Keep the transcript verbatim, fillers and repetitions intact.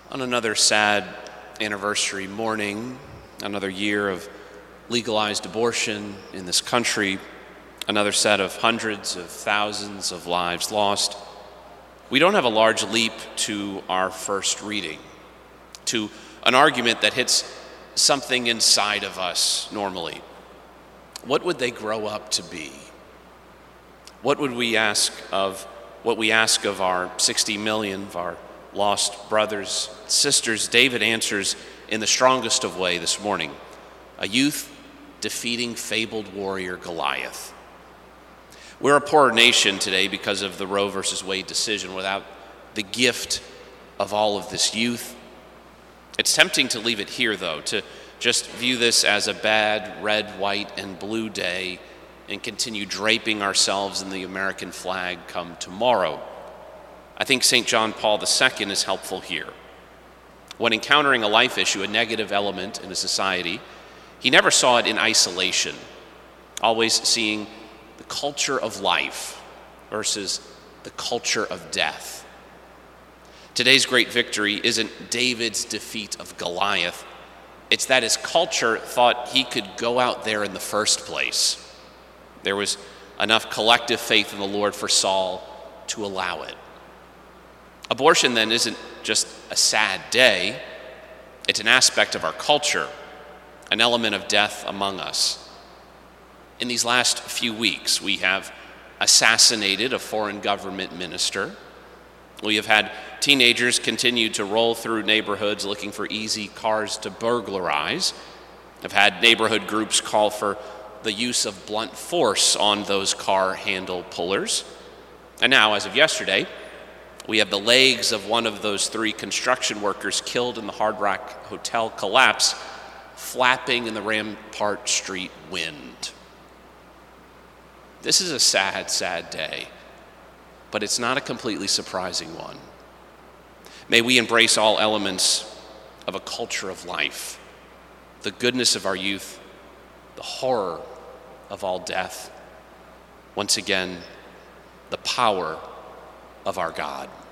On another sad anniversary morning, another year of legalized abortion in this country, another set of hundreds of thousands of lives lost, we don't have a large leap to our first reading, to an argument that hits something inside of us normally. What would they grow up to be? What would we ask of what we ask of our sixty million, of our lost brothers, sisters? David answers in the strongest of ways this morning: a youth defeating fabled warrior Goliath. We're a poorer nation today because of the Roe versus Wade decision without the gift of all of this youth. It's tempting to leave it here, though, to just view this as a bad red, white, and blue day and continue draping ourselves in the American flag come tomorrow. I think Saint John Paul the Second is helpful here. When encountering a life issue, a negative element in a society, he never saw it in isolation, always seeing the culture of life versus the culture of death. Today's great victory isn't David's defeat of Goliath. It's that his culture thought he could go out there in the first place. There was enough collective faith in the Lord for Saul to allow it. Abortion, then, isn't just a sad day. It's an aspect of our culture, an element of death among us. In these last few weeks, we have assassinated a foreign government minister. We have had teenagers continue to roll through neighborhoods looking for easy cars to burglarize. Have had neighborhood groups call for the use of blunt force on those car handle pullers. And now, as of yesterday, we have the legs of one of those three construction workers killed in the Hard Rock Hotel collapse flapping in the Rampart Street wind. This is a sad, sad day, but it's not a completely surprising one. May we embrace all elements of a culture of life, the goodness of our youth, the horror of all death, once again, the power of our God.